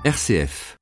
RCF.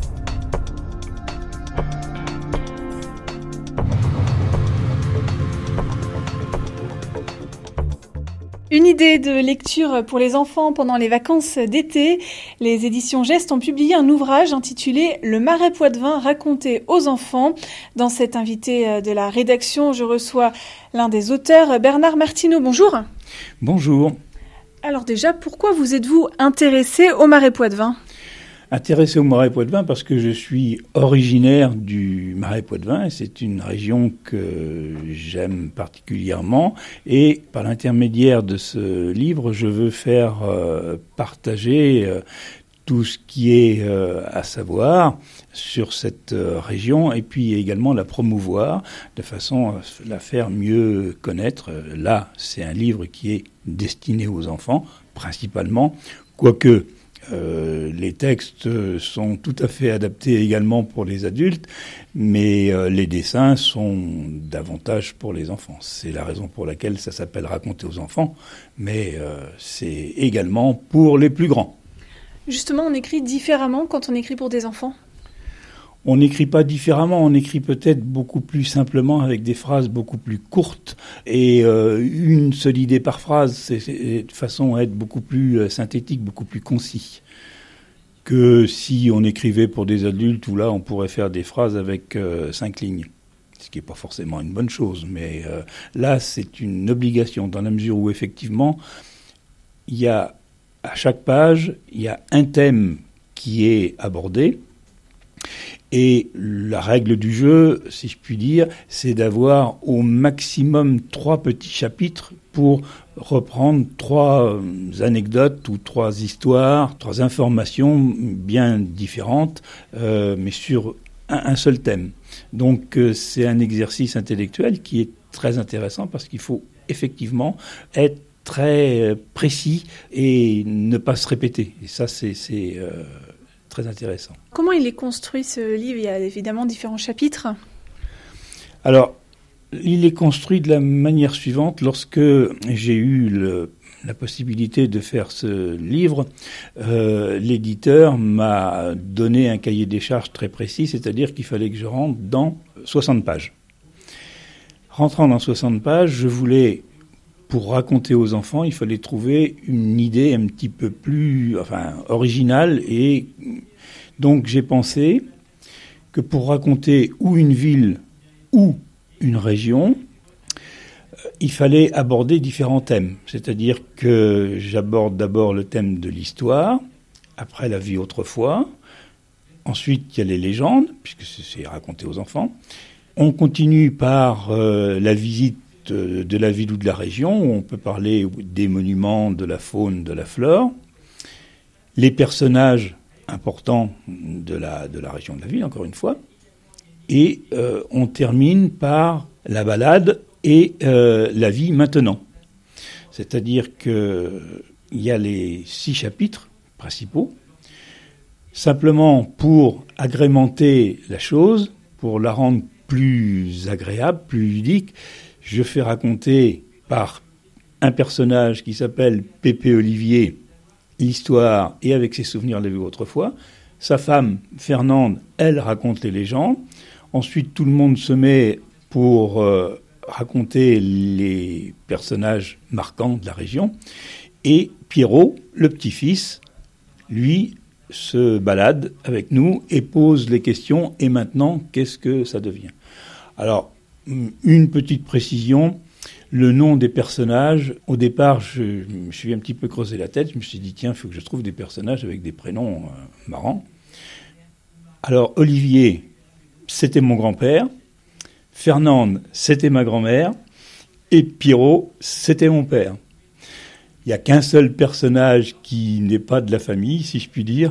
Une idée de lecture pour les enfants pendant les vacances d'été. Les éditions Geste ont publié un ouvrage intitulé « Le Marais Poitevin raconté aux enfants ». Dans cet invité de la rédaction, je reçois l'un des auteurs, Bernard Martineau. Bonjour. Bonjour. Alors déjà, pourquoi vous êtes-vous intéressé au Marais Poitevin ? Intéressé au Marais Poitevin parce que je suis originaire du Marais Poitevin et c'est une région que j'aime particulièrement. Et par l'intermédiaire de ce livre, je veux faire partager tout ce qui est à savoir sur cette région et puis également la promouvoir de façon à la faire mieux connaître. Là, c'est un livre qui est destiné aux enfants principalement, quoique les textes sont tout à fait adaptés également pour les adultes, mais les dessins sont davantage pour les enfants. C'est la raison pour laquelle ça s'appelle « Raconter aux enfants », mais c'est également pour les plus grands. Justement, on écrit différemment quand on écrit pour des enfants ? On n'écrit pas différemment, on écrit peut-être beaucoup plus simplement avec des phrases beaucoup plus courtes et une seule idée par phrase, c'est de façon à être beaucoup plus synthétique, beaucoup plus concis que si on écrivait pour des adultes où là on pourrait faire des phrases avec 5 lignes. Ce qui n'est pas forcément une bonne chose, mais là c'est une obligation dans la mesure où effectivement il y a à chaque page, il y a un thème qui est abordé. Et la règle du jeu, si je puis dire, c'est d'avoir au maximum 3 petits chapitres pour reprendre 3 anecdotes ou 3 histoires, 3 informations bien différentes, mais sur un seul thème. Donc c'est un exercice intellectuel qui est très intéressant parce qu'il faut effectivement être très précis et ne pas se répéter. Et ça, c'est très intéressant. Comment il est construit ce livre ? Il y a évidemment différents chapitres. Alors, il est construit de la manière suivante. Lorsque j'ai eu la possibilité de faire ce livre, l'éditeur m'a donné un cahier des charges très précis, c'est-à-dire qu'il fallait que je rentre dans 60 pages. Rentrant dans 60 pages, je voulais, pour raconter aux enfants, il fallait trouver une idée un petit peu plus originale. Et donc j'ai pensé que pour raconter ou une ville ou une région, il fallait aborder différents thèmes. C'est-à-dire que j'aborde d'abord le thème de l'histoire, après la vie autrefois, ensuite il y a les légendes, puisque c'est raconté aux enfants. On continue par la visite de la ville ou de la région, où on peut parler des monuments, de la faune, de la flore, les personnages importants de la région, de la ville, encore une fois, et on termine par la balade et la vie maintenant. C'est-à-dire qu'il y a les 6 chapitres principaux, simplement pour agrémenter la chose, pour la rendre plus agréable, plus ludique. Je fais raconter par un personnage qui s'appelle Pépé Olivier l'histoire et avec ses souvenirs de la vie autrefois. Sa femme, Fernande, elle raconte les légendes. Ensuite, tout le monde se met pour raconter les personnages marquants de la région. Et Pierrot, le petit-fils, lui, se balade avec nous et pose les questions. Et maintenant, qu'est-ce que ça devient ? Alors, une petite précision, le nom des personnages, au départ, je me suis un petit peu creusé la tête, je me suis dit, tiens, il faut que je trouve des personnages avec des prénoms marrants. Alors, Olivier, c'était mon grand-père, Fernande, c'était ma grand-mère, et Pierrot, c'était mon père. Il n'y a qu'un seul personnage qui n'est pas de la famille, si je puis dire,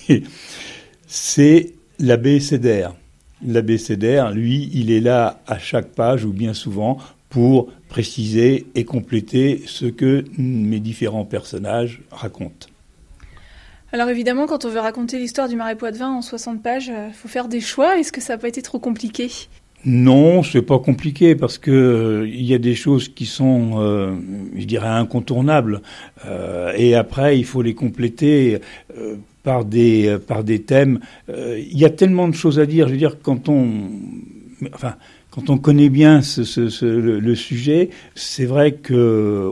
c'est l'abécédaire. L'abécédaire, lui, il est là à chaque page, ou bien souvent, pour préciser et compléter ce que mes différents personnages racontent. Alors évidemment, quand on veut raconter l'histoire du Marais Poitevin en 60 pages, il faut faire des choix. Est-ce que ça n'a pas été trop compliqué ? Non, c'est pas compliqué parce que il y a des choses qui sont, je dirais, incontournables. Et après, il faut les compléter par des thèmes. Il y a tellement de choses à dire. Je veux dire, quand on connaît bien le sujet, c'est vrai que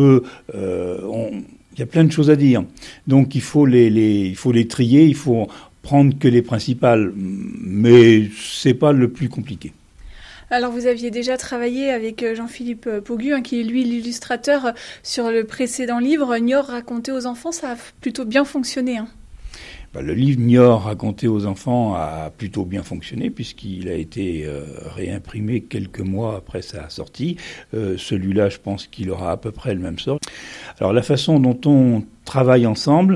il y a plein de choses à dire. Donc il faut les trier, il faut prendre que les principales, mais c'est pas le plus compliqué. Alors vous aviez déjà travaillé avec Jean-Philippe Pogu, qui est lui l'illustrateur sur le précédent livre, Niort raconté aux enfants, ça a plutôt bien fonctionné. Le livre Niort raconté aux enfants a plutôt bien fonctionné puisqu'il a été réimprimé quelques mois après sa sortie. Celui-là, je pense qu'il aura à peu près le même sort. Alors la façon dont on travaille ensemble,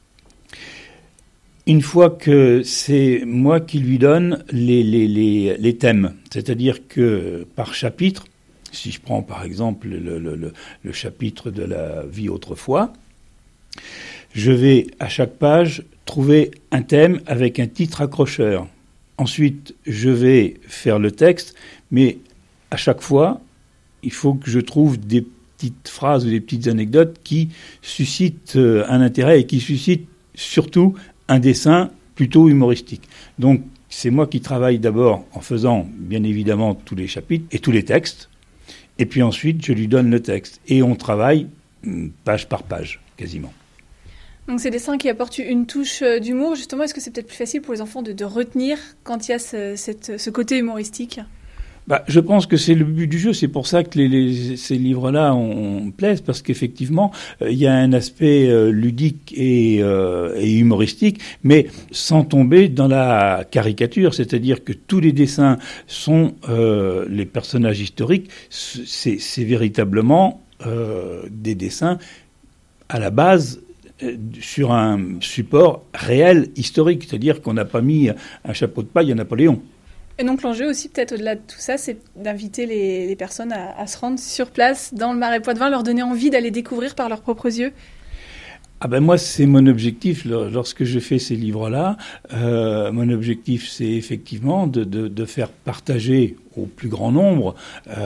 une fois que c'est moi qui lui donne les thèmes, c'est-à-dire que par chapitre, si je prends par exemple le chapitre de la vie autrefois, je vais à chaque page trouver un thème avec un titre accrocheur. Ensuite, je vais faire le texte, mais à chaque fois, il faut que je trouve des petites phrases ou des petites anecdotes qui suscitent un intérêt et qui suscitent surtout un dessin plutôt humoristique. Donc, c'est moi qui travaille d'abord en faisant, bien évidemment, tous les chapitres et tous les textes. Et puis ensuite, je lui donne le texte. Et on travaille page par page, quasiment. Donc ces dessins qui apportent une touche d'humour, justement, est-ce que c'est peut-être plus facile pour les enfants de retenir quand il y a ce côté humoristique ? Je pense que c'est le but du jeu, c'est pour ça que ces livres-là plaisent, parce qu'effectivement, il y a un aspect ludique et humoristique, mais sans tomber dans la caricature, c'est-à-dire que tous les dessins sont les personnages historiques, c'est véritablement des dessins à la base sur un support réel, historique, c'est-à-dire qu'on n'a pas mis un chapeau de paille à Napoléon. Et donc l'enjeu aussi, peut-être au-delà de tout ça, c'est d'inviter les personnes à se rendre sur place dans le Marais Poitevin, leur donner envie d'aller découvrir par leurs propres yeux. Moi, c'est mon objectif lorsque je fais ces livres-là. Mon objectif, c'est effectivement de faire partager au plus grand nombre.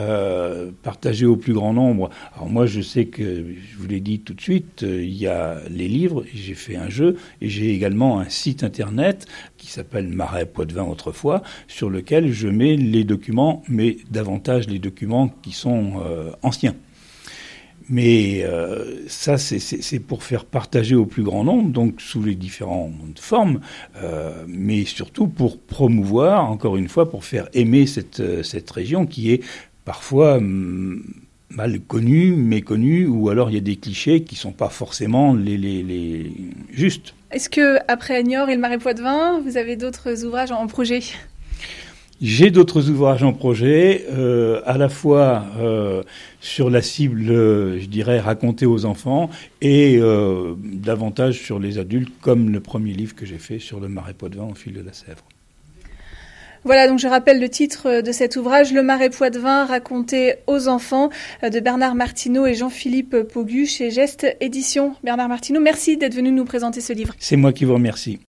Alors moi, je sais que, je vous l'ai dit tout de suite, il y a les livres, j'ai fait un jeu, et j'ai également un site internet qui s'appelle Marais Poitevin autrefois, sur lequel je mets les documents, mais davantage les documents qui sont anciens. Mais ça, c'est pour faire partager au plus grand nombre, donc sous les différentes formes, mais surtout pour promouvoir, encore une fois, pour faire aimer cette région qui est parfois mal connue, méconnue, ou alors il y a des clichés qui ne sont pas forcément les justes. Est-ce que après Niort et le Marais Poitevin, vous avez d'autres ouvrages en projet ? J'ai d'autres ouvrages en projet, à la fois sur la cible, je dirais, racontée aux enfants, et davantage sur les adultes, comme le premier livre que j'ai fait sur le Marais Poitevin au fil de la Sèvre. Voilà, donc je rappelle le titre de cet ouvrage, Le Marais Poitevin, raconté aux enfants, de Bernard Martineau et Jean-Philippe Pogu chez Geste Éditions. Bernard Martineau, merci d'être venu nous présenter ce livre. C'est moi qui vous remercie.